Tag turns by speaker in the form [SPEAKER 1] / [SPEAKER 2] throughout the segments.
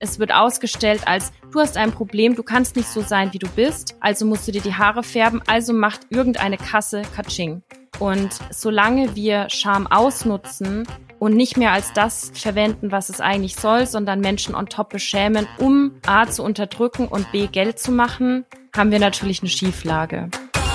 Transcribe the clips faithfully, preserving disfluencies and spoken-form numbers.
[SPEAKER 1] Es wird ausgestellt als, du hast ein Problem, du kannst nicht so sein, wie du bist, also musst du dir die Haare färben, also macht irgendeine Kasse Katsching. Und solange wir Scham ausnutzen und nicht mehr als das verwenden, was es eigentlich soll, sondern Menschen on top beschämen, um A zu unterdrücken und B Geld zu machen, haben wir natürlich eine Schieflage.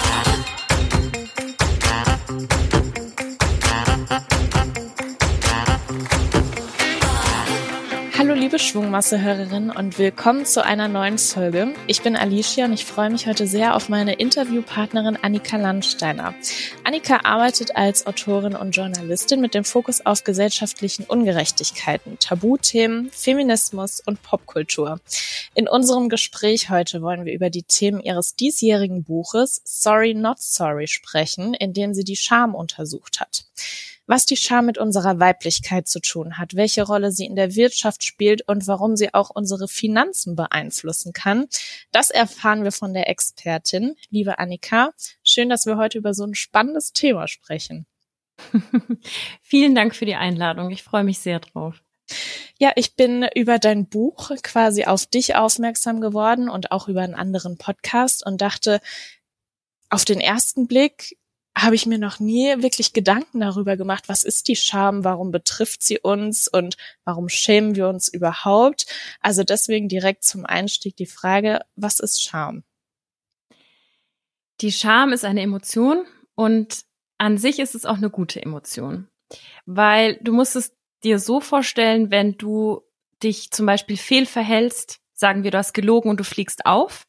[SPEAKER 2] Hallo liebe Schwungmasse-Hörerinnen und willkommen zu einer neuen Folge. Ich bin Alicia und ich freue mich heute sehr auf meine Interviewpartnerin Annika Landsteiner. Annika arbeitet als Autorin und Journalistin mit dem Fokus auf gesellschaftlichen Ungerechtigkeiten, Tabuthemen, Feminismus und Popkultur. In unserem Gespräch heute wollen wir über die Themen ihres diesjährigen Buches Sorry Not Sorry sprechen, in dem sie die Scham untersucht hat. Was die Scham mit unserer Weiblichkeit zu tun hat, welche Rolle sie in der Wirtschaft spielt und warum sie auch unsere Finanzen beeinflussen kann, das erfahren wir von der Expertin. Liebe Annika, schön, dass wir heute über so ein spannendes Thema sprechen.
[SPEAKER 1] Vielen Dank für die Einladung. Ich freue mich sehr drauf.
[SPEAKER 2] Ja, ich bin über dein Buch quasi auf dich aufmerksam geworden und auch über einen anderen Podcast und dachte, auf den ersten Blick habe ich mir noch nie wirklich Gedanken darüber gemacht, was ist die Scham, warum betrifft sie uns und warum schämen wir uns überhaupt? Also deswegen direkt zum Einstieg die Frage, was ist Scham?
[SPEAKER 1] Die Scham ist eine Emotion und an sich ist es auch eine gute Emotion, weil du musst es dir so vorstellen, wenn du dich zum Beispiel fehlverhältst, sagen wir, du hast gelogen und du fliegst auf,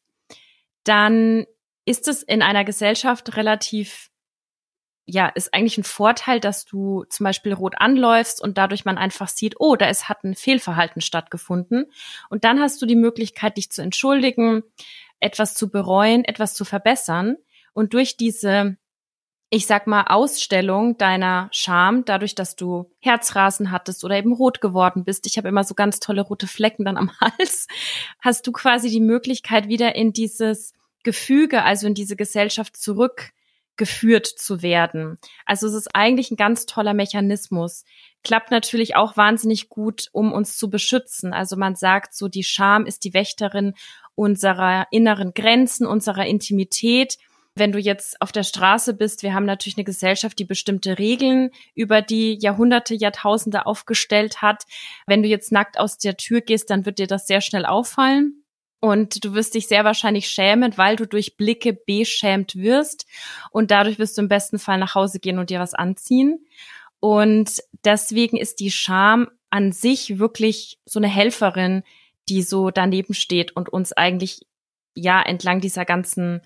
[SPEAKER 1] dann ist es in einer Gesellschaft relativ ja, ist eigentlich ein Vorteil, dass du zum Beispiel rot anläufst und dadurch man einfach sieht, oh, da ist, hat ein Fehlverhalten stattgefunden. Und dann hast du die Möglichkeit, dich zu entschuldigen, etwas zu bereuen, etwas zu verbessern. Und durch diese, ich sag mal, Ausstellung deiner Scham, dadurch, dass du Herzrasen hattest oder eben rot geworden bist, ich habe immer so ganz tolle rote Flecken dann am Hals, hast du quasi die Möglichkeit, wieder in dieses Gefüge, also in diese Gesellschaft zurück geführt zu werden. Also es ist eigentlich ein ganz toller Mechanismus. Klappt natürlich auch wahnsinnig gut, um uns zu beschützen. Also man sagt so, die Scham ist die Wächterin unserer inneren Grenzen, unserer Intimität. Wenn du jetzt auf der Straße bist, wir haben natürlich eine Gesellschaft, die bestimmte Regeln über die Jahrhunderte, Jahrtausende aufgestellt hat. Wenn du jetzt nackt aus der Tür gehst, dann wird dir das sehr schnell auffallen. Und du wirst dich sehr wahrscheinlich schämen, weil du durch Blicke beschämt wirst. Und dadurch wirst du im besten Fall nach Hause gehen und dir was anziehen. Und deswegen ist die Scham an sich wirklich so eine Helferin, die so daneben steht und uns eigentlich ja entlang dieser ganzen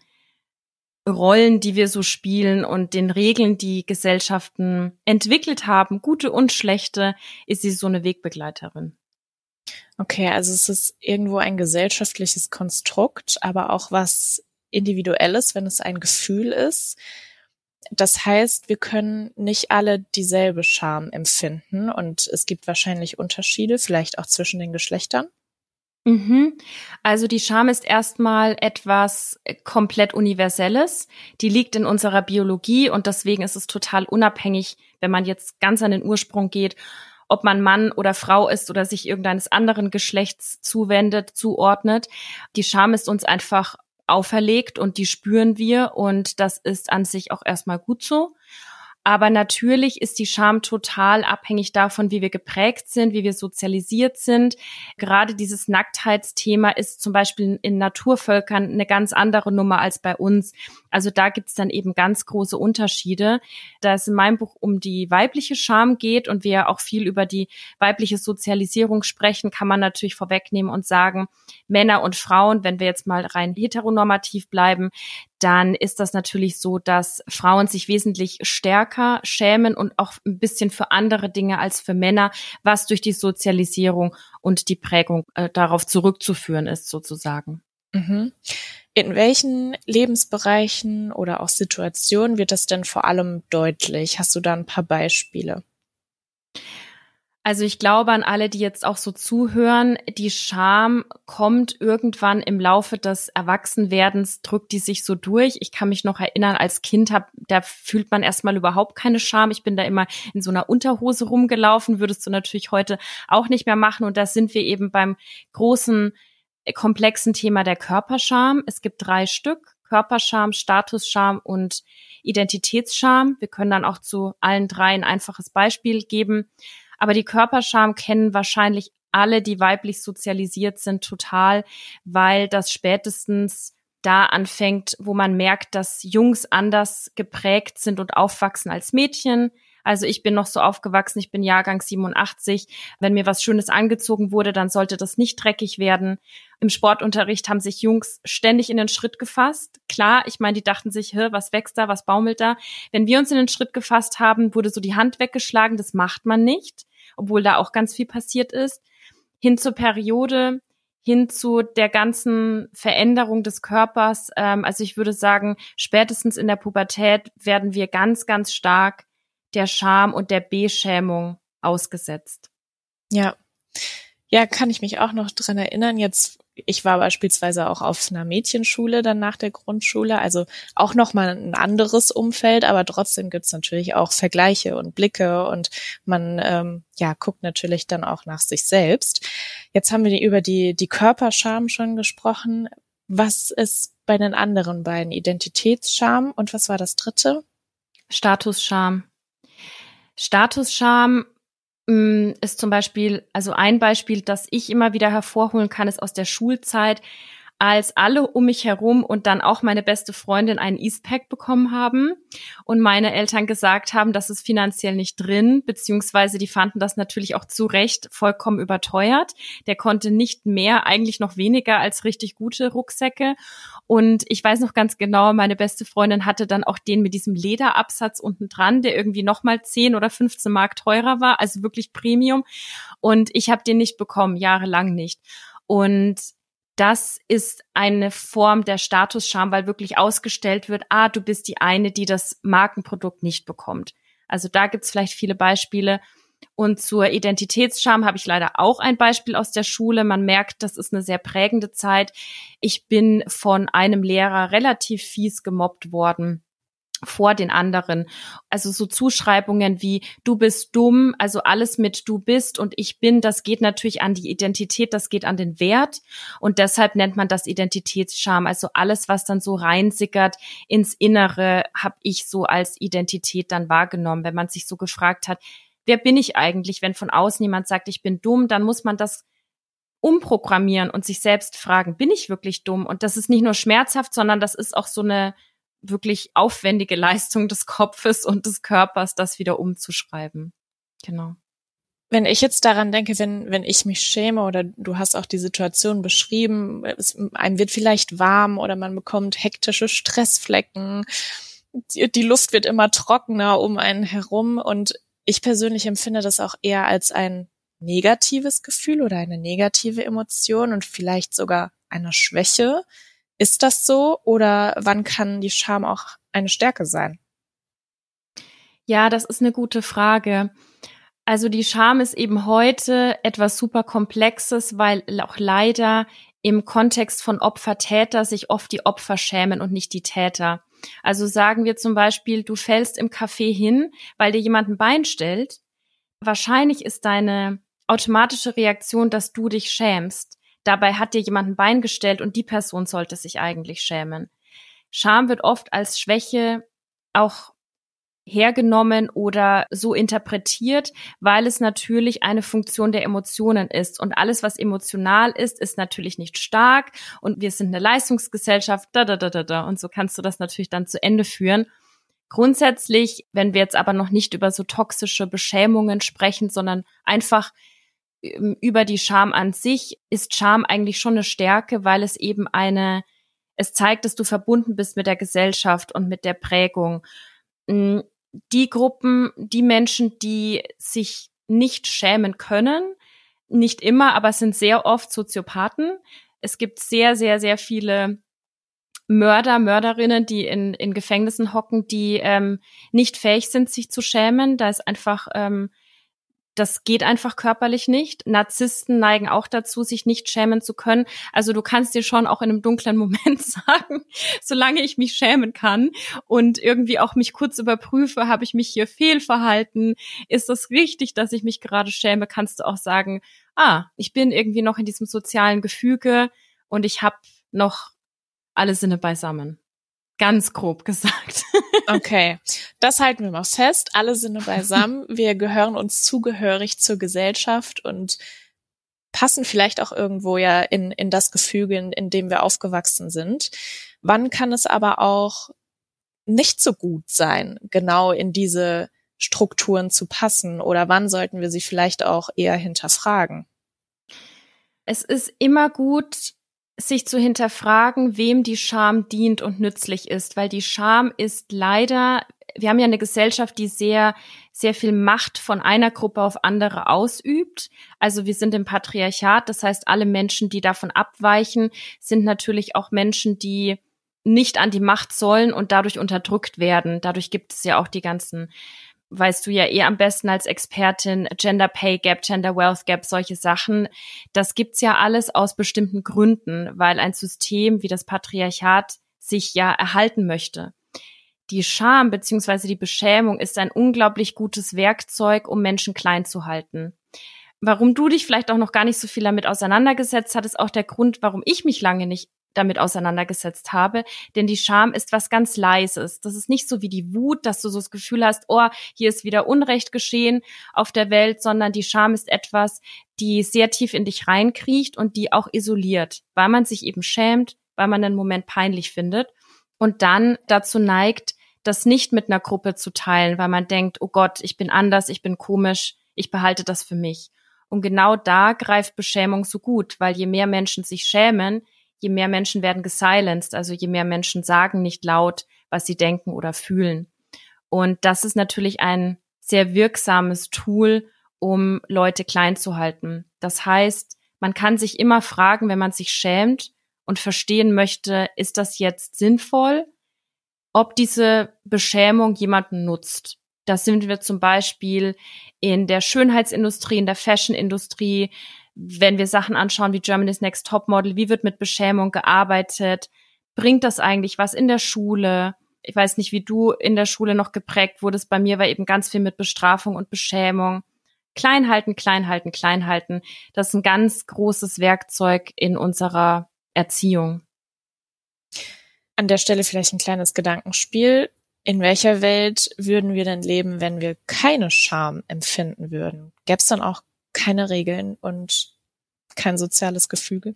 [SPEAKER 1] Rollen, die wir so spielen und den Regeln, die Gesellschaften entwickelt haben, gute und schlechte, ist sie so eine Wegbegleiterin.
[SPEAKER 2] Okay, also es ist irgendwo ein gesellschaftliches Konstrukt, aber auch was Individuelles, wenn es ein Gefühl ist. Das heißt, wir können nicht alle dieselbe Scham empfinden und es gibt wahrscheinlich Unterschiede, vielleicht auch zwischen den Geschlechtern.
[SPEAKER 1] Mhm. Also die Scham ist erstmal etwas komplett Universelles. Die liegt in unserer Biologie und deswegen ist es total unabhängig, wenn man jetzt ganz an den Ursprung geht, ob man Mann oder Frau ist oder sich irgendeines anderen Geschlechts zuwendet, zuordnet. Die Scham ist uns einfach auferlegt und die spüren wir und das ist an sich auch erstmal gut so. Aber natürlich ist die Scham total abhängig davon, wie wir geprägt sind, wie wir sozialisiert sind. Gerade dieses Nacktheitsthema ist zum Beispiel in Naturvölkern eine ganz andere Nummer als bei uns. Also da gibt's dann eben ganz große Unterschiede. Da es in meinem Buch um die weibliche Scham geht und wir auch viel über die weibliche Sozialisierung sprechen, kann man natürlich vorwegnehmen und sagen, Männer und Frauen, wenn wir jetzt mal rein heteronormativ bleiben, dann ist das natürlich so, dass Frauen sich wesentlich stärker schämen und auch ein bisschen für andere Dinge als für Männer, was durch die Sozialisierung und die Prägung äh, darauf zurückzuführen ist, sozusagen.
[SPEAKER 2] Mhm. In welchen Lebensbereichen oder auch Situationen wird das denn vor allem deutlich? Hast du da ein paar Beispiele?
[SPEAKER 1] Also ich glaube an alle, die jetzt auch so zuhören, die Scham kommt irgendwann im Laufe des Erwachsenwerdens, drückt die sich so durch. Ich kann mich noch erinnern, als Kind hab, da fühlt man erstmal überhaupt keine Scham. Ich bin da immer in so einer Unterhose rumgelaufen, würdest du natürlich heute auch nicht mehr machen. Und da sind wir eben beim großen, komplexen Thema der Körperscham. Es gibt drei Stück: Körperscham, Statusscham und Identitätsscham. Wir können dann auch zu allen drei ein einfaches Beispiel geben. Aber die Körperscham kennen wahrscheinlich alle, die weiblich sozialisiert sind, total, weil das spätestens da anfängt, wo man merkt, dass Jungs anders geprägt sind und aufwachsen als Mädchen. Also ich bin noch so aufgewachsen, ich bin Jahrgang siebenundachtzig. Wenn mir was Schönes angezogen wurde, dann sollte das nicht dreckig werden. Im Sportunterricht haben sich Jungs ständig in den Schritt gefasst. Klar, ich meine, die dachten sich, hä, was wächst da, was baumelt da? Wenn wir uns in den Schritt gefasst haben, wurde so die Hand weggeschlagen. Das macht man nicht, obwohl da auch ganz viel passiert ist. Hin zur Periode, hin zu der ganzen Veränderung des Körpers. Ähm, also ich würde sagen, spätestens in der Pubertät werden wir ganz, ganz stark der Scham und der Beschämung ausgesetzt.
[SPEAKER 2] Ja, ja, kann ich mich auch noch dran erinnern. Jetzt, ich war beispielsweise auch auf einer Mädchenschule dann nach der Grundschule, also auch nochmal ein anderes Umfeld, aber trotzdem gibt's natürlich auch Vergleiche und Blicke und man ähm, ja guckt natürlich dann auch nach sich selbst. Jetzt haben wir über die die Körperscham schon gesprochen. Was ist bei den anderen beiden? Identitätsscham und was war das dritte?
[SPEAKER 1] Statusscham. Statusscham mh, ist zum Beispiel, also ein Beispiel, das ich immer wieder hervorholen kann, ist aus der Schulzeit, als alle um mich herum und dann auch meine beste Freundin einen Eastpak bekommen haben und meine Eltern gesagt haben, das ist finanziell nicht drin, beziehungsweise die fanden das natürlich auch zu Recht vollkommen überteuert. Der konnte nicht mehr, eigentlich noch weniger als richtig gute Rucksäcke. Und ich weiß noch ganz genau, meine beste Freundin hatte dann auch den mit diesem Lederabsatz unten dran, der irgendwie nochmal zehn oder fünfzehn Mark teurer war, also wirklich Premium. Und ich habe den nicht bekommen, jahrelang nicht. Und das ist eine Form der Statusscham, weil wirklich ausgestellt wird, ah, du bist die eine, die das Markenprodukt nicht bekommt. Also da gibt's vielleicht viele Beispiele. Und zur Identitätsscham habe ich leider auch ein Beispiel aus der Schule. Man merkt, das ist eine sehr prägende Zeit. Ich bin von einem Lehrer relativ fies gemobbt worden vor den anderen. Also so Zuschreibungen wie du bist dumm, also alles mit du bist und ich bin, das geht natürlich an die Identität, das geht an den Wert und deshalb nennt man das Identitätsscham. Also alles, was dann so reinsickert ins Innere, habe ich so als Identität dann wahrgenommen. Wenn man sich so gefragt hat, wer bin ich eigentlich, wenn von außen jemand sagt, ich bin dumm, dann muss man das umprogrammieren und sich selbst fragen, bin ich wirklich dumm? Und das ist nicht nur schmerzhaft, sondern das ist auch so eine wirklich aufwendige Leistung des Kopfes und des Körpers, das wieder umzuschreiben. Genau.
[SPEAKER 2] Wenn ich jetzt daran denke, wenn wenn ich mich schäme oder du hast auch die Situation beschrieben, es, einem wird vielleicht warm oder man bekommt hektische Stressflecken, die, die Luft wird immer trockener um einen herum und ich persönlich empfinde das auch eher als ein negatives Gefühl oder eine negative Emotion und vielleicht sogar eine Schwäche. Ist das so oder wann kann die Scham auch eine Stärke sein?
[SPEAKER 1] Ja, das ist eine gute Frage. Also die Scham ist eben heute etwas super Komplexes, weil auch leider im Kontext von Opfer-Täter sich oft die Opfer schämen und nicht die Täter. Also sagen wir zum Beispiel, du fällst im Café hin, weil dir jemand ein Bein stellt. Wahrscheinlich ist deine automatische Reaktion, dass du dich schämst. Dabei hat dir jemand ein Bein gestellt und die Person sollte sich eigentlich schämen. Scham wird oft als Schwäche auch hergenommen oder so interpretiert, weil es natürlich eine Funktion der Emotionen ist. Und alles, was emotional ist, ist natürlich nicht stark. Und wir sind eine Leistungsgesellschaft, da, da, da, da, da. Und so kannst du das natürlich dann zu Ende führen. Grundsätzlich, wenn wir jetzt aber noch nicht über so toxische Beschämungen sprechen, sondern einfach über die Scham an sich, ist Scham eigentlich schon eine Stärke, weil es eben eine, es zeigt, dass du verbunden bist mit der Gesellschaft und mit der Prägung. Die Gruppen, die Menschen, die sich nicht schämen können, nicht immer, aber es sind sehr oft Soziopathen. Es gibt sehr, sehr, sehr viele Mörder, Mörderinnen, die in, in Gefängnissen hocken, die ähm, nicht fähig sind, sich zu schämen. Da ist einfach ähm, das geht einfach körperlich nicht. Narzissten neigen auch dazu, sich nicht schämen zu können. Also du kannst dir schon auch in einem dunklen Moment sagen, solange ich mich schämen kann und irgendwie auch mich kurz überprüfe, habe ich mich hier fehlverhalten? Ist das richtig, dass ich mich gerade schäme? Kannst du auch sagen, ah, ich bin irgendwie noch in diesem sozialen Gefüge und ich habe noch alle Sinne beisammen. Ganz grob gesagt.
[SPEAKER 2] Okay, das halten wir mal fest. Alle Sinne beisammen. Wir gehören uns zugehörig zur Gesellschaft und passen vielleicht auch irgendwo ja in, in das Gefüge, in, in dem wir aufgewachsen sind. Wann kann es aber auch nicht so gut sein, genau in diese Strukturen zu passen? Oder wann sollten wir sie vielleicht auch eher hinterfragen?
[SPEAKER 1] Es ist immer gut, sich zu hinterfragen, wem die Scham dient und nützlich ist, weil die Scham ist leider, wir haben ja eine Gesellschaft, die sehr, sehr viel Macht von einer Gruppe auf andere ausübt. Also wir sind im Patriarchat, das heißt, alle Menschen, die davon abweichen, sind natürlich auch Menschen, die nicht an die Macht sollen und dadurch unterdrückt werden. Dadurch gibt es ja auch die ganzen, weißt du ja eh am besten als Expertin, Gender Pay Gap, Gender Wealth Gap, solche Sachen. Das gibt's ja alles aus bestimmten Gründen, weil ein System wie das Patriarchat sich ja erhalten möchte. Die Scham bzw. die Beschämung ist ein unglaublich gutes Werkzeug, um Menschen klein zu halten. Warum du dich vielleicht auch noch gar nicht so viel damit auseinandergesetzt hast, ist auch der Grund, warum ich mich lange nicht damit auseinandergesetzt habe, denn die Scham ist was ganz Leises. Das ist nicht so wie die Wut, dass du so das Gefühl hast, oh, hier ist wieder Unrecht geschehen auf der Welt, sondern die Scham ist etwas, die sehr tief in dich reinkriecht und die auch isoliert, weil man sich eben schämt, weil man einen Moment peinlich findet und dann dazu neigt, das nicht mit einer Gruppe zu teilen, weil man denkt, oh Gott, ich bin anders, ich bin komisch, ich behalte das für mich. Und genau da greift Beschämung so gut, weil je mehr Menschen sich schämen, je mehr Menschen werden gesilenced, also je mehr Menschen sagen nicht laut, was sie denken oder fühlen. Und das ist natürlich ein sehr wirksames Tool, um Leute klein zu halten. Das heißt, man kann sich immer fragen, wenn man sich schämt und verstehen möchte, ist das jetzt sinnvoll, ob diese Beschämung jemanden nutzt. Da sind wir zum Beispiel in der Schönheitsindustrie, in der Fashionindustrie, wenn wir Sachen anschauen wie Germany's Next Topmodel, wie wird mit Beschämung gearbeitet? Bringt das eigentlich was in der Schule? Ich weiß nicht, wie du in der Schule noch geprägt wurdest. Bei mir war eben ganz viel mit Bestrafung und Beschämung. Klein halten, klein halten, klein halten. Das ist ein ganz großes Werkzeug in unserer Erziehung.
[SPEAKER 2] An der Stelle vielleicht ein kleines Gedankenspiel. In welcher Welt würden wir denn leben, wenn wir keine Scham empfinden würden? Gäbe es dann auch keine Regeln und kein soziales Gefüge?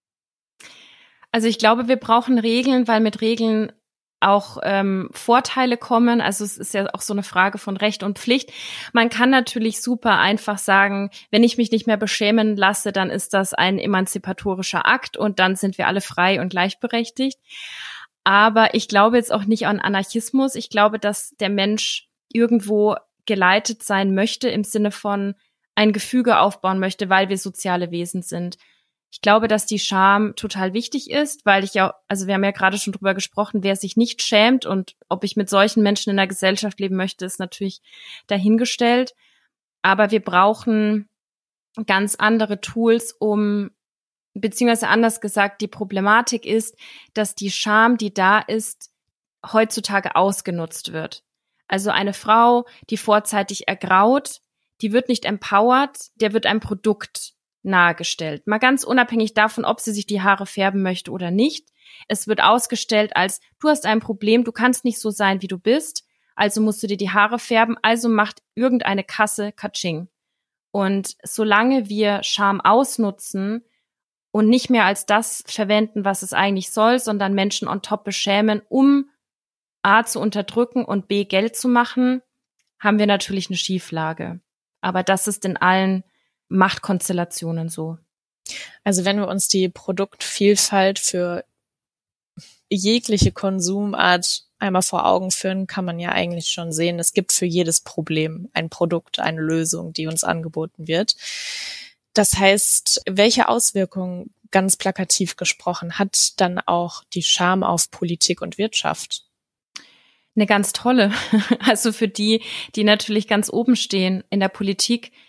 [SPEAKER 1] Also ich glaube, wir brauchen Regeln, weil mit Regeln auch ähm, Vorteile kommen. Also es ist ja auch so eine Frage von Recht und Pflicht. Man kann natürlich super einfach sagen, wenn ich mich nicht mehr beschämen lasse, dann ist das ein emanzipatorischer Akt und dann sind wir alle frei und gleichberechtigt. Aber ich glaube jetzt auch nicht an Anarchismus. Ich glaube, dass der Mensch irgendwo geleitet sein möchte im Sinne von ein Gefüge aufbauen möchte, weil wir soziale Wesen sind. Ich glaube, dass die Scham total wichtig ist, weil ich ja, also wir haben ja gerade schon drüber gesprochen, wer sich nicht schämt und ob ich mit solchen Menschen in der Gesellschaft leben möchte, ist natürlich dahingestellt. Aber wir brauchen ganz andere Tools, um, beziehungsweise anders gesagt, die Problematik ist, dass die Scham, die da ist, heutzutage ausgenutzt wird. Also eine Frau, die vorzeitig ergraut, die wird nicht empowered, der wird ein Produkt nahegestellt. Mal ganz unabhängig davon, ob sie sich die Haare färben möchte oder nicht. Es wird ausgestellt als, du hast ein Problem, du kannst nicht so sein, wie du bist, also musst du dir die Haare färben, also macht irgendeine Kasse Katsching. Und solange wir Scham ausnutzen und nicht mehr als das verwenden, was es eigentlich soll, sondern Menschen on top beschämen, um A zu unterdrücken und B Geld zu machen, haben wir natürlich eine Schieflage. Aber das ist in allen Machtkonstellationen so.
[SPEAKER 2] Also wenn wir uns die Produktvielfalt für jegliche Konsumart einmal vor Augen führen, kann man ja eigentlich schon sehen, es gibt für jedes Problem ein Produkt, eine Lösung, die uns angeboten wird. Das heißt, welche Auswirkungen, ganz plakativ gesprochen, hat dann auch die Scham auf Politik und Wirtschaft?
[SPEAKER 1] Eine ganz tolle. Also für die, die natürlich ganz oben stehen in der Politik,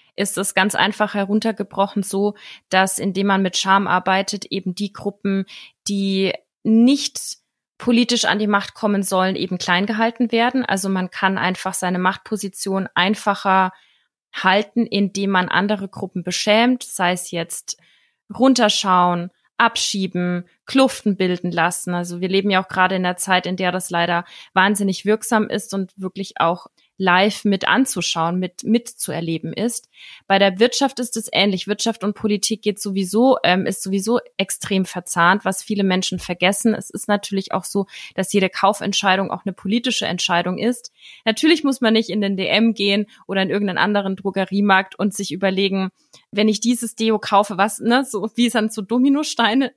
[SPEAKER 1] ist es ganz einfach heruntergebrochen so, dass indem man mit Scham arbeitet, eben die Gruppen, die nicht politisch an die Macht kommen sollen, eben klein gehalten werden. Also man kann einfach seine Machtposition einfacher halten, indem man andere Gruppen beschämt, sei es jetzt runterschauen, abschieben, Kluften bilden lassen. Also wir leben ja auch gerade in einer Zeit, in der das leider wahnsinnig wirksam ist und wirklich auch live mit anzuschauen, mit mitzuerleben ist. Bei der Wirtschaft ist es ähnlich. Wirtschaft und Politik geht sowieso, ähm, ist sowieso extrem verzahnt, was viele Menschen vergessen. Es ist natürlich auch so, dass jede Kaufentscheidung auch eine politische Entscheidung ist. Natürlich muss man nicht in den D M gehen oder in irgendeinen anderen Drogeriemarkt und sich überlegen, wenn ich dieses Deo kaufe, was, ne, so wie es dann so Dominosteine.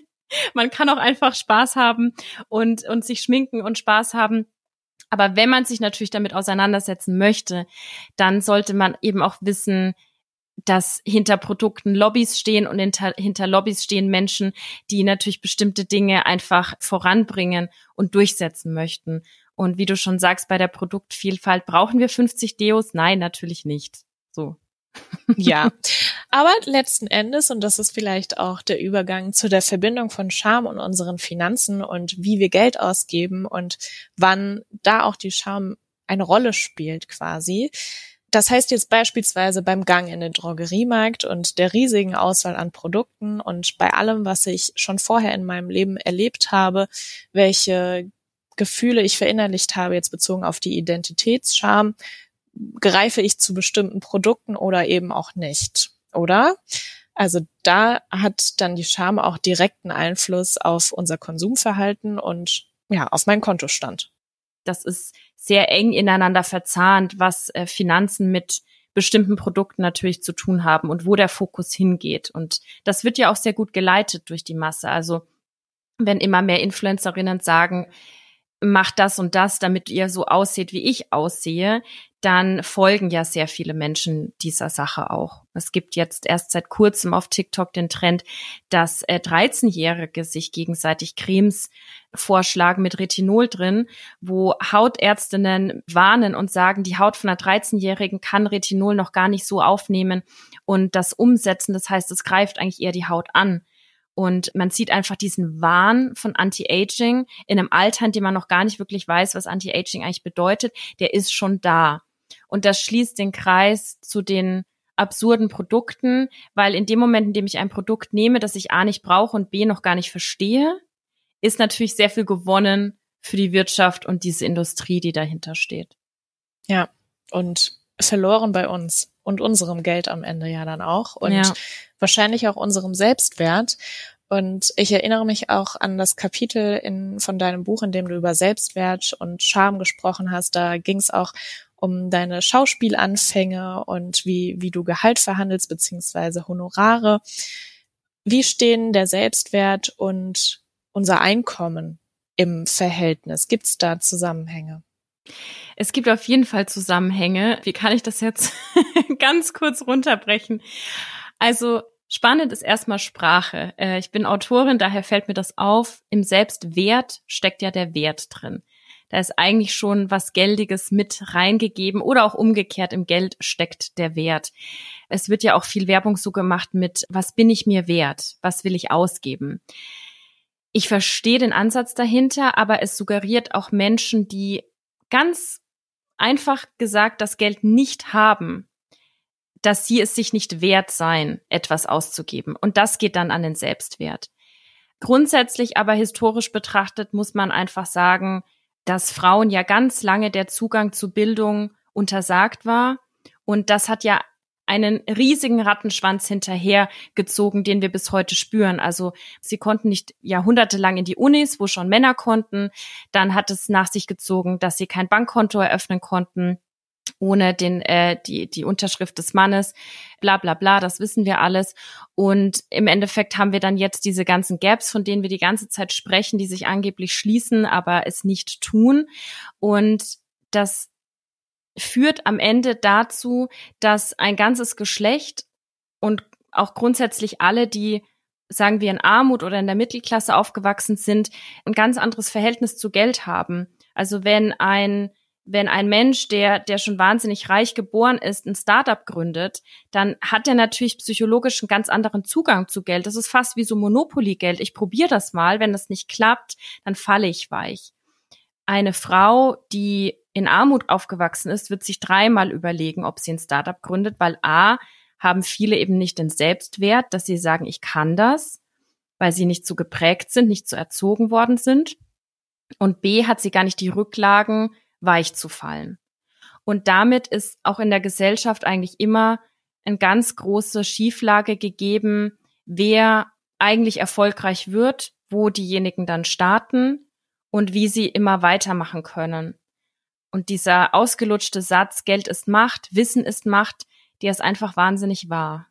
[SPEAKER 1] Man kann auch einfach Spaß haben und und sich schminken und Spaß haben. Aber wenn man sich natürlich damit auseinandersetzen möchte, dann sollte man eben auch wissen, dass hinter Produkten Lobbys stehen und hinter, hinter Lobbys stehen Menschen, die natürlich bestimmte Dinge einfach voranbringen und durchsetzen möchten. Und wie du schon sagst, bei der Produktvielfalt brauchen wir fünfzig Deos? Nein, natürlich nicht. So.
[SPEAKER 2] Ja, aber letzten Endes, und das ist vielleicht auch der Übergang zu der Verbindung von Scham und unseren Finanzen und wie wir Geld ausgeben und wann da auch die Scham eine Rolle spielt quasi. Das heißt jetzt beispielsweise beim Gang in den Drogeriemarkt und der riesigen Auswahl an Produkten und bei allem, was ich schon vorher in meinem Leben erlebt habe, welche Gefühle ich verinnerlicht habe, jetzt bezogen auf die Identitätsscham, greife ich zu bestimmten Produkten oder eben auch nicht, oder? Also da hat dann die Scham auch direkten Einfluss auf unser Konsumverhalten und ja, auf meinen Kontostand.
[SPEAKER 1] Das ist sehr eng ineinander verzahnt, was äh, Finanzen mit bestimmten Produkten natürlich zu tun haben und wo der Fokus hingeht. Und das wird ja auch sehr gut geleitet durch die Masse. Also wenn immer mehr Influencerinnen sagen, macht das und das, damit ihr so ausseht, wie ich aussehe, dann folgen ja sehr viele Menschen dieser Sache auch. Es gibt jetzt erst seit kurzem auf TikTok den Trend, dass äh, dreizehnjährige sich gegenseitig Cremes vorschlagen mit Retinol drin, wo Hautärztinnen warnen und sagen, die Haut von einer dreizehnjährigen kann Retinol noch gar nicht so aufnehmen und das umsetzen. Das heißt, es greift eigentlich eher die Haut an. Und man sieht einfach diesen Wahn von Anti-Aging in einem Alter, in dem man noch gar nicht wirklich weiß, was Anti-Aging eigentlich bedeutet, der ist schon da. Und das schließt den Kreis zu den absurden Produkten, weil in dem Moment, in dem ich ein Produkt nehme, das ich A nicht brauche und B noch gar nicht verstehe, ist natürlich sehr viel gewonnen für die Wirtschaft und diese Industrie, die dahinter steht.
[SPEAKER 2] Ja, und verloren bei uns und unserem Geld am Ende ja dann auch und ja. Wahrscheinlich auch unserem Selbstwert. Und ich erinnere mich auch an das Kapitel in, von deinem Buch, in dem du über Selbstwert und Scham gesprochen hast. Da ging es auch um deine Schauspielanfänge und wie, wie du Gehalt verhandelst, beziehungsweise Honorare. Wie stehen der Selbstwert und unser Einkommen im Verhältnis? Gibt es da Zusammenhänge?
[SPEAKER 1] Es gibt auf jeden Fall Zusammenhänge. Wie kann ich das jetzt ganz kurz runterbrechen? Also spannend ist erstmal Sprache. Ich bin Autorin, daher fällt mir das auf. Im Selbstwert steckt ja der Wert drin. Da ist eigentlich schon was Geldiges mit reingegeben oder auch umgekehrt, im Geld steckt der Wert. Es wird ja auch viel Werbung so gemacht mit, was bin ich mir wert? Was will ich ausgeben? Ich verstehe den Ansatz dahinter, aber es suggeriert auch Menschen, die ganz einfach gesagt das Geld nicht haben, dass sie es sich nicht wert seien, etwas auszugeben. Und das geht dann an den Selbstwert. Grundsätzlich aber historisch betrachtet muss man einfach sagen, dass Frauen ja ganz lange der Zugang zu Bildung untersagt war. Und das hat ja einen riesigen Rattenschwanz hinterhergezogen, den wir bis heute spüren. Also sie konnten nicht jahrhundertelang in die Unis, wo schon Männer konnten. Dann hat es nach sich gezogen, dass sie kein Bankkonto eröffnen konnten ohne den äh, die die Unterschrift des Mannes, bla bla bla, das wissen wir alles. Und im Endeffekt haben wir dann jetzt diese ganzen Gaps, von denen wir die ganze Zeit sprechen, die sich angeblich schließen, aber es nicht tun. Und das führt am Ende dazu, dass ein ganzes Geschlecht und auch grundsätzlich alle, die, sagen wir, in Armut oder in der Mittelklasse aufgewachsen sind, ein ganz anderes Verhältnis zu Geld haben. Also wenn ein wenn ein Mensch, der der schon wahnsinnig reich geboren ist, ein Startup gründet, dann hat er natürlich psychologisch einen ganz anderen Zugang zu Geld. Das ist fast wie so Monopoly-Geld. Ich probiere das mal, wenn das nicht klappt, dann falle ich weich. Eine Frau, die in Armut aufgewachsen ist, wird sich dreimal überlegen, ob sie ein Startup gründet, weil A, haben viele eben nicht den Selbstwert, dass sie sagen, ich kann das, weil sie nicht so geprägt sind, nicht so erzogen worden sind. Und B, hat sie gar nicht die Rücklagen, weich zu fallen. Und damit ist auch in der Gesellschaft eigentlich immer eine ganz große Schieflage gegeben, wer eigentlich erfolgreich wird, wo diejenigen dann starten und wie sie immer weitermachen können. Und dieser ausgelutschte Satz, Geld ist Macht, Wissen ist Macht, der ist einfach wahnsinnig wahr.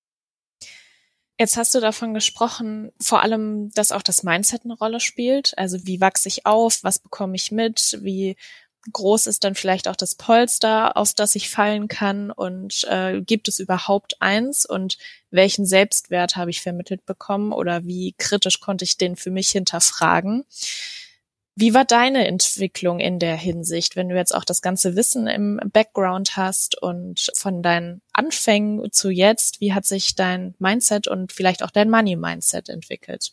[SPEAKER 2] Jetzt hast du davon gesprochen, vor allem, dass auch das Mindset eine Rolle spielt. Also wie wachse ich auf, was bekomme ich mit, wie groß ist dann vielleicht auch das Polster, auf das ich fallen kann und äh, gibt es überhaupt eins und welchen Selbstwert habe ich vermittelt bekommen oder wie kritisch konnte ich den für mich hinterfragen? Wie war deine Entwicklung in der Hinsicht, wenn du jetzt auch das ganze Wissen im Background hast und von deinen Anfängen zu jetzt, wie hat sich dein Mindset und vielleicht auch dein Money-Mindset entwickelt?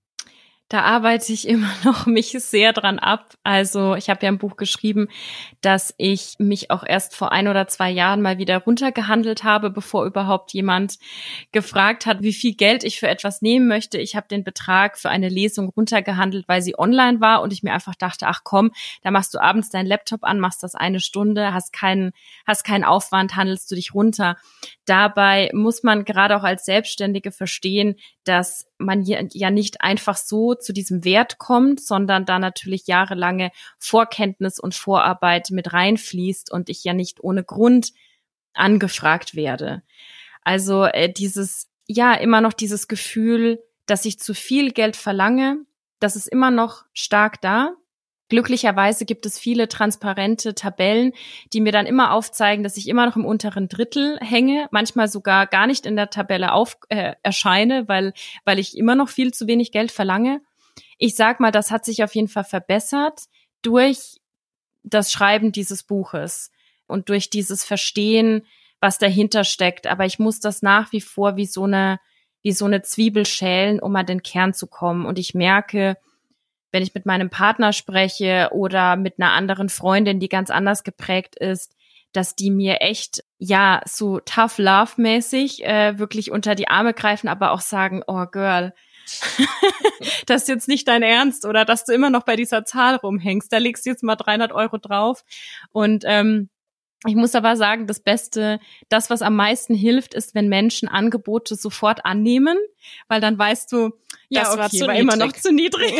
[SPEAKER 1] Da arbeite ich immer noch mich sehr dran ab. Also ich habe ja ein Buch geschrieben, dass ich mich auch erst vor ein oder zwei Jahren mal wieder runtergehandelt habe, bevor überhaupt jemand gefragt hat, wie viel Geld ich für etwas nehmen möchte. Ich habe den Betrag für eine Lesung runtergehandelt, weil sie online war und ich mir einfach dachte, ach komm, da machst du abends deinen Laptop an, machst das eine Stunde, hast keinen, hast keinen Aufwand, handelst du dich runter. Dabei muss man gerade auch als Selbstständige verstehen, dass man hier ja nicht einfach so zu diesem Wert kommt, sondern da natürlich jahrelange Vorkenntnis und Vorarbeit mit reinfließt und ich ja nicht ohne Grund angefragt werde. Also äh, dieses, ja, immer noch dieses Gefühl, dass ich zu viel Geld verlange, das ist immer noch stark da. Glücklicherweise gibt es viele transparente Tabellen, die mir dann immer aufzeigen, dass ich immer noch im unteren Drittel hänge, manchmal sogar gar nicht in der Tabelle auf, äh, erscheine, weil, weil ich immer noch viel zu wenig Geld verlange. Ich sag mal, das hat sich auf jeden Fall verbessert durch das Schreiben dieses Buches und durch dieses Verstehen, was dahinter steckt. Aber ich muss das nach wie vor wie so eine, wie so eine Zwiebel schälen, um an den Kern zu kommen. Und ich merke, wenn ich mit meinem Partner spreche oder mit einer anderen Freundin, die ganz anders geprägt ist, dass die mir echt, ja, so tough love mäßig äh, wirklich unter die Arme greifen, aber auch sagen, oh Girl, das ist jetzt nicht dein Ernst oder dass du immer noch bei dieser Zahl rumhängst, da legst du jetzt mal dreihundert Euro drauf. Und ähm, ich muss aber sagen, das Beste, das, was am meisten hilft, ist, wenn Menschen Angebote sofort annehmen, weil dann weißt du, ja,
[SPEAKER 2] das
[SPEAKER 1] okay,
[SPEAKER 2] war, zu
[SPEAKER 1] war
[SPEAKER 2] niedrig.
[SPEAKER 1] immer noch zu niedrig.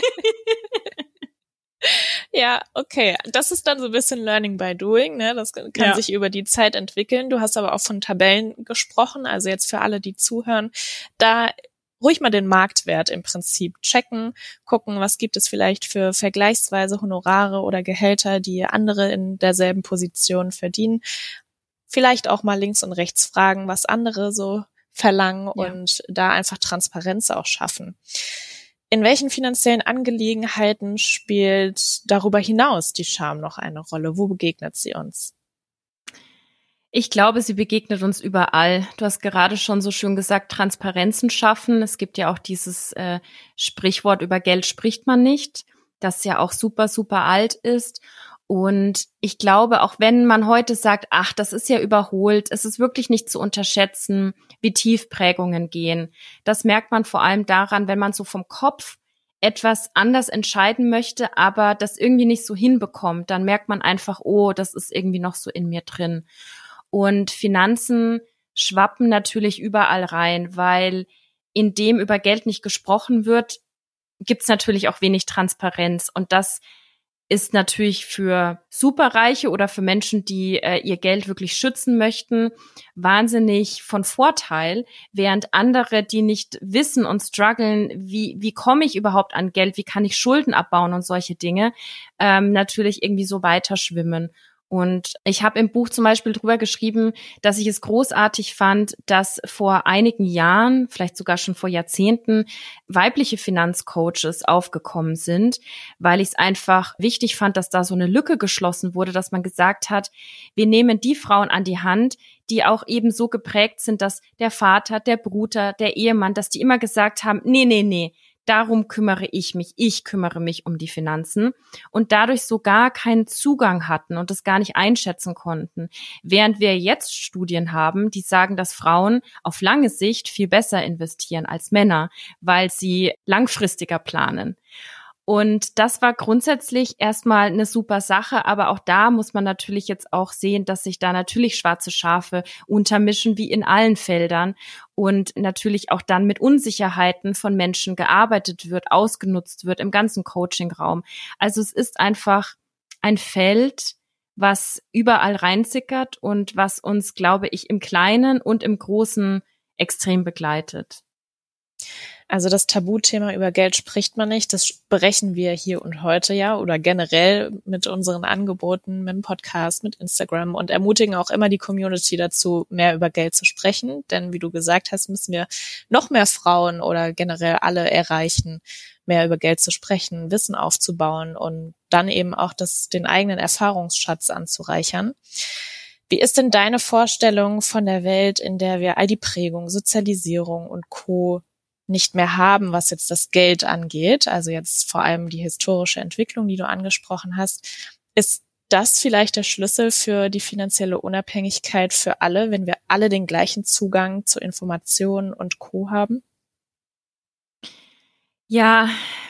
[SPEAKER 2] Ja, okay. Das ist dann so ein bisschen Learning by Doing, ne? Das kann
[SPEAKER 1] Ja.
[SPEAKER 2] sich über die Zeit entwickeln. Du hast aber auch von Tabellen gesprochen, also jetzt für alle, die zuhören, da ruhig mal den Marktwert im Prinzip checken, gucken, was gibt es vielleicht für vergleichsweise Honorare oder Gehälter, die andere in derselben Position verdienen. Vielleicht auch mal links und rechts fragen, was andere so verlangen
[SPEAKER 1] Ja.
[SPEAKER 2] und da einfach Transparenz auch schaffen. In welchen finanziellen Angelegenheiten spielt darüber hinaus die Scham noch eine Rolle? Wo begegnet sie uns?
[SPEAKER 1] Ich glaube, sie begegnet uns überall. Du hast gerade schon so schön gesagt, Transparenzen schaffen. Es gibt ja auch dieses äh, Sprichwort, über Geld spricht man nicht, das ja auch super, super alt ist. Und ich glaube, auch wenn man heute sagt, ach, das ist ja überholt, es ist wirklich nicht zu unterschätzen, wie tief Prägungen gehen. Das merkt man vor allem daran, wenn man so vom Kopf etwas anders entscheiden möchte, aber das irgendwie nicht so hinbekommt, dann merkt man einfach, oh, das ist irgendwie noch so in mir drin. Und Finanzen schwappen natürlich überall rein, weil indem über Geld nicht gesprochen wird, gibt's natürlich auch wenig Transparenz. Und das ist natürlich für Superreiche oder für Menschen, die äh, ihr Geld wirklich schützen möchten, wahnsinnig von Vorteil, während andere, die nicht wissen und strugglen, wie wie komme ich überhaupt an Geld, wie kann ich Schulden abbauen und solche Dinge, ähm, natürlich irgendwie so weiter schwimmen. Und ich habe im Buch zum Beispiel drüber geschrieben, dass ich es großartig fand, dass vor einigen Jahren, vielleicht sogar schon vor Jahrzehnten, weibliche Finanzcoaches aufgekommen sind, weil ich es einfach wichtig fand, dass da so eine Lücke geschlossen wurde, dass man gesagt hat, wir nehmen die Frauen an die Hand, die auch eben so geprägt sind, dass der Vater, der Bruder, der Ehemann, dass die immer gesagt haben, nee, nee, nee, darum kümmere ich mich, ich kümmere mich um die Finanzen und dadurch so gar keinen Zugang hatten und das gar nicht einschätzen konnten. Während wir jetzt Studien haben, die sagen, dass Frauen auf lange Sicht viel besser investieren als Männer, weil sie langfristiger planen. Und das war grundsätzlich erstmal eine super Sache, aber auch da muss man natürlich jetzt auch sehen, dass sich da natürlich schwarze Schafe untermischen, wie in allen Feldern und natürlich auch dann mit Unsicherheiten von Menschen gearbeitet wird, ausgenutzt wird im ganzen Coaching-Raum. Also es ist einfach ein Feld, was überall reinsickert und was uns, glaube ich, im Kleinen und im Großen extrem begleitet.
[SPEAKER 2] Also das Tabuthema über Geld spricht man nicht, das brechen wir hier und heute ja oder generell mit unseren Angeboten, mit dem Podcast, mit Instagram und ermutigen auch immer die Community dazu, mehr über Geld zu sprechen, denn wie du gesagt hast, müssen wir noch mehr Frauen oder generell alle erreichen, mehr über Geld zu sprechen, Wissen aufzubauen und dann eben auch das, den eigenen Erfahrungsschatz anzureichern. Wie ist denn deine Vorstellung von der Welt, in der wir all die Prägung, Sozialisierung und Co. nicht mehr haben, was jetzt das Geld angeht, also jetzt vor allem die historische Entwicklung, die du angesprochen hast, ist das vielleicht der Schlüssel für die finanzielle Unabhängigkeit für alle, wenn wir alle den gleichen Zugang zu Informationen und Co. haben?
[SPEAKER 1] Ja,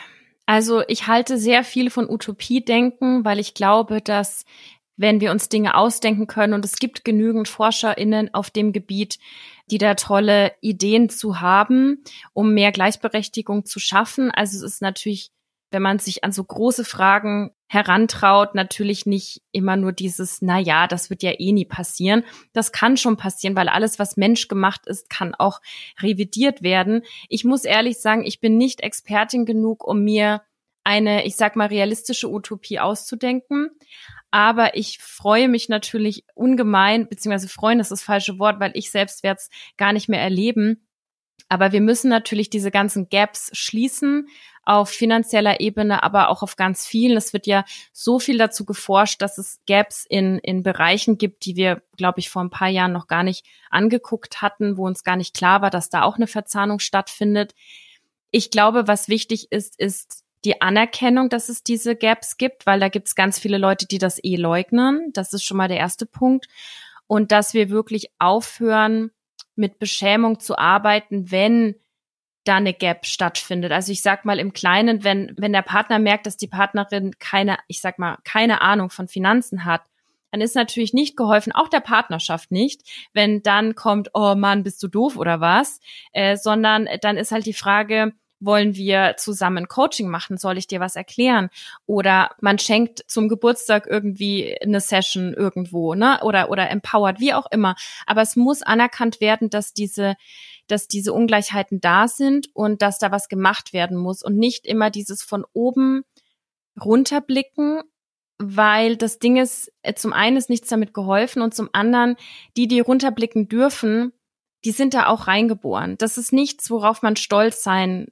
[SPEAKER 1] also ich halte sehr viel von Utopiedenken, weil ich glaube, dass wenn wir uns Dinge ausdenken können und es gibt genügend ForscherInnen auf dem Gebiet, die da tolle Ideen zu haben, um mehr Gleichberechtigung zu schaffen. Also es ist natürlich, wenn man sich an so große Fragen herantraut, natürlich nicht immer nur dieses, na ja, das wird ja eh nie passieren. Das kann schon passieren, weil alles, was menschgemacht ist, kann auch revidiert werden. Ich muss ehrlich sagen, ich bin nicht Expertin genug, um mir eine, ich sag mal, realistische Utopie auszudenken. Aber ich freue mich natürlich ungemein, beziehungsweise freuen ist das falsche Wort, weil ich selbst werde es gar nicht mehr erleben. Aber wir müssen natürlich diese ganzen Gaps schließen auf finanzieller Ebene, aber auch auf ganz vielen. Es wird ja so viel dazu geforscht, dass es Gaps in in Bereichen gibt, die wir, glaube ich, vor ein paar Jahren noch gar nicht angeguckt hatten, wo uns gar nicht klar war, dass da auch eine Verzahnung stattfindet. Ich glaube, was wichtig ist, ist die Anerkennung, dass es diese Gaps gibt, weil da gibt es ganz viele Leute, die das eh leugnen. Das ist schon mal der erste Punkt. Und dass wir wirklich aufhören, mit Beschämung zu arbeiten, wenn da eine Gap stattfindet. Also ich sag mal im Kleinen, wenn wenn der Partner merkt, dass die Partnerin keine, ich sag mal, keine Ahnung von Finanzen hat, dann ist natürlich nicht geholfen, auch der Partnerschaft nicht, wenn dann kommt, oh Mann, bist du doof oder was, äh, sondern dann ist halt die Frage, wollen wir zusammen Coaching machen? Soll ich dir was erklären? Oder man schenkt zum Geburtstag irgendwie eine Session irgendwo, ne? Oder oder empowered, wie auch immer. Aber es muss anerkannt werden, dass diese dass diese Ungleichheiten da sind und dass da was gemacht werden muss und nicht immer dieses von oben runterblicken, weil das Ding ist, zum einen ist nichts damit geholfen und zum anderen, die, die runterblicken dürfen, die sind da auch reingeboren. Das ist nichts, worauf man stolz sein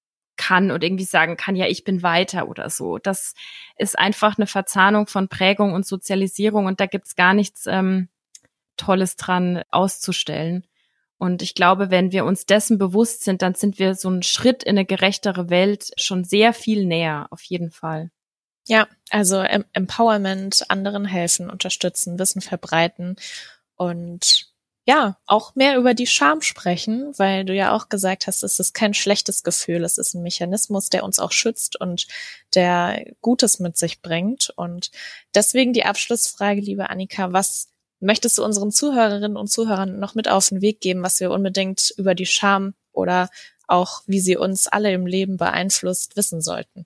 [SPEAKER 1] kann und irgendwie sagen kann, ja, ich bin weiter oder so. Das ist einfach eine Verzahnung von Prägung und Sozialisierung und da gibt's gar nichts ähm, Tolles dran auszustellen. Und ich glaube, wenn wir uns dessen bewusst sind, dann sind wir so einen Schritt in eine gerechtere Welt schon sehr viel näher, auf jeden Fall.
[SPEAKER 2] Ja, also em- Empowerment, anderen helfen, unterstützen, Wissen verbreiten und ja, auch mehr über die Scham sprechen, weil du ja auch gesagt hast, es ist kein schlechtes Gefühl, es ist ein Mechanismus, der uns auch schützt und der Gutes mit sich bringt. Und deswegen die Abschlussfrage, liebe Annika, was möchtest du unseren Zuhörerinnen und Zuhörern noch mit auf den Weg geben, was wir unbedingt über die Scham oder auch wie sie uns alle im Leben beeinflusst, wissen sollten?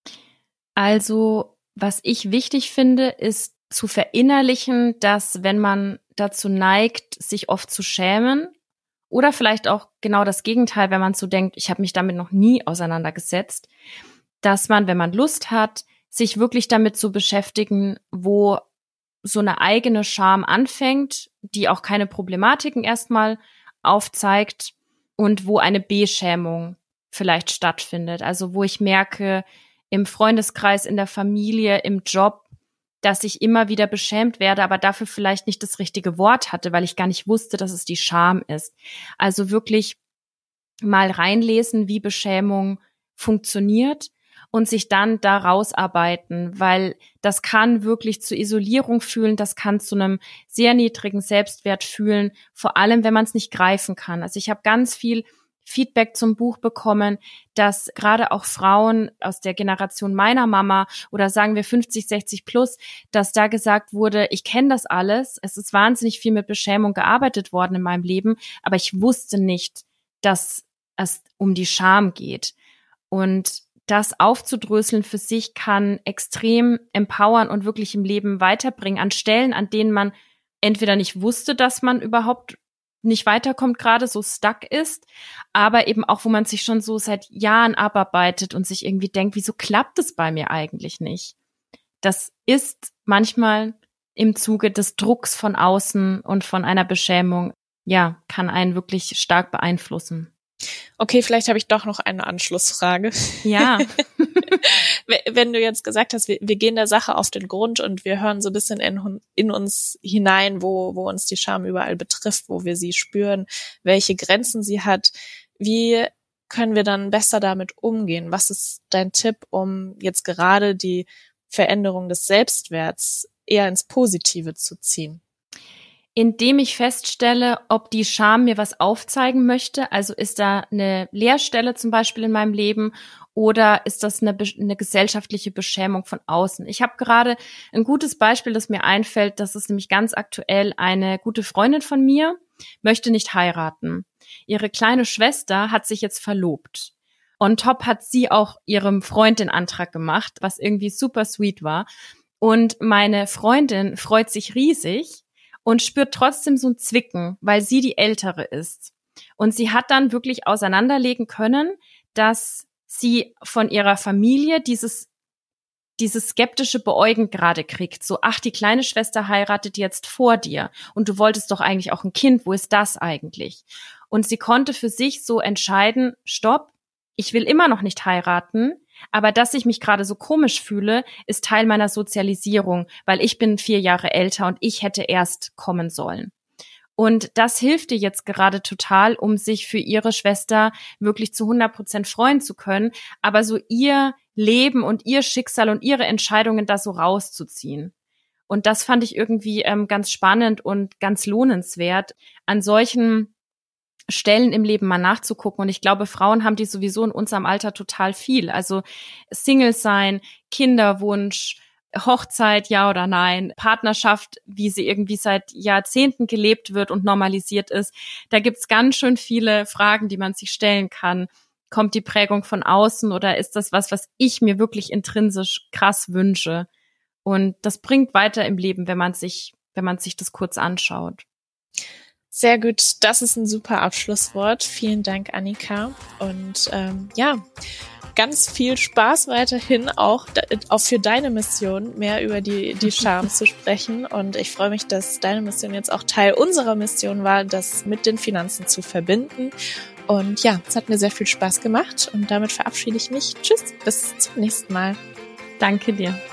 [SPEAKER 1] Also, was ich wichtig finde, ist zu verinnerlichen, dass wenn man dazu neigt, sich oft zu schämen oder vielleicht auch genau das Gegenteil, wenn man so denkt, ich habe mich damit noch nie auseinandergesetzt, dass man, wenn man Lust hat, sich wirklich damit zu beschäftigen, wo so eine eigene Scham anfängt, die auch keine Problematiken erstmal aufzeigt und wo eine Beschämung vielleicht stattfindet. Also wo ich merke, im Freundeskreis, in der Familie, im Job, dass ich immer wieder beschämt werde, aber dafür vielleicht nicht das richtige Wort hatte, weil ich gar nicht wusste, dass es die Scham ist. Also wirklich mal reinlesen, wie Beschämung funktioniert und sich dann da rausarbeiten, weil das kann wirklich zu Isolierung fühlen, das kann zu einem sehr niedrigen Selbstwert fühlen, vor allem, wenn man es nicht greifen kann. Also ich habe ganz viel Feedback zum Buch bekommen, dass gerade auch Frauen aus der Generation meiner Mama oder sagen wir fünfzig, sechzig plus, dass da gesagt wurde, ich kenne das alles, es ist wahnsinnig viel mit Beschämung gearbeitet worden in meinem Leben, aber ich wusste nicht, dass es um die Scham geht. Und das aufzudröseln für sich kann extrem empowern und wirklich im Leben weiterbringen an Stellen, an denen man entweder nicht wusste, dass man überhaupt nicht weiterkommt, gerade so stuck ist, aber eben auch, wo man sich schon so seit Jahren abarbeitet und sich irgendwie denkt, wieso klappt es bei mir eigentlich nicht? Das ist manchmal im Zuge des Drucks von außen und von einer Beschämung, ja, kann einen wirklich stark beeinflussen.
[SPEAKER 2] Okay, vielleicht habe ich doch noch eine Anschlussfrage.
[SPEAKER 1] Ja.
[SPEAKER 2] Wenn du jetzt gesagt hast, wir, wir gehen der Sache auf den Grund und wir hören so ein bisschen in, in uns hinein, wo, wo uns die Scham überall betrifft, wo wir sie spüren, welche Grenzen sie hat. Wie können wir dann besser damit umgehen? Was ist dein Tipp, um jetzt gerade die Veränderung des Selbstwerts eher ins Positive zu ziehen?
[SPEAKER 1] Indem ich feststelle, ob die Scham mir was aufzeigen möchte, also ist da eine Leerstelle zum Beispiel in meinem Leben oder ist das eine, eine gesellschaftliche Beschämung von außen? Ich habe gerade ein gutes Beispiel, das mir einfällt, das ist nämlich ganz aktuell. Eine gute Freundin von mir möchte nicht heiraten. Ihre kleine Schwester hat sich jetzt verlobt. On top hat sie auch ihrem Freund den Antrag gemacht, was irgendwie super sweet war. Und meine Freundin freut sich riesig und spürt trotzdem so ein Zwicken, weil sie die Ältere ist. Und sie hat dann wirklich auseinanderlegen können, dass sie von ihrer Familie dieses dieses skeptische Beäugen gerade kriegt. So, ach, die kleine Schwester heiratet jetzt vor dir und du wolltest doch eigentlich auch ein Kind, wo ist das eigentlich? Und sie konnte für sich so entscheiden, stopp, ich will immer noch nicht heiraten, aber dass ich mich gerade so komisch fühle, ist Teil meiner Sozialisierung, weil ich bin vier Jahre älter und ich hätte erst kommen sollen. Und das hilft ihr jetzt gerade total, um sich für ihre Schwester wirklich zu hundert Prozent freuen zu können, aber so ihr Leben und ihr Schicksal und ihre Entscheidungen da so rauszuziehen. Und das fand ich irgendwie ähm, ganz spannend und ganz lohnenswert, an solchen Stellen im Leben mal nachzugucken. Und ich glaube, Frauen haben die sowieso in unserem Alter total viel. Also Single sein, Kinderwunsch, Hochzeit, ja oder nein, Partnerschaft, wie sie irgendwie seit Jahrzehnten gelebt wird und normalisiert ist. Da gibt's ganz schön viele Fragen, die man sich stellen kann. Kommt die Prägung von außen oder ist das was, was ich mir wirklich intrinsisch krass wünsche? Und das bringt weiter im Leben, wenn man sich, wenn man sich das kurz anschaut.
[SPEAKER 2] Sehr gut, das ist ein super Abschlusswort. Vielen Dank, Annika. Und ähm, ja, ganz viel Spaß weiterhin auch, auch für deine Mission, mehr über die, die Scham zu sprechen. Und ich freue mich, dass deine Mission jetzt auch Teil unserer Mission war, das mit den Finanzen zu verbinden. Und ja, es hat mir sehr viel Spaß gemacht und damit verabschiede ich mich. Tschüss, bis zum nächsten Mal.
[SPEAKER 1] Danke dir.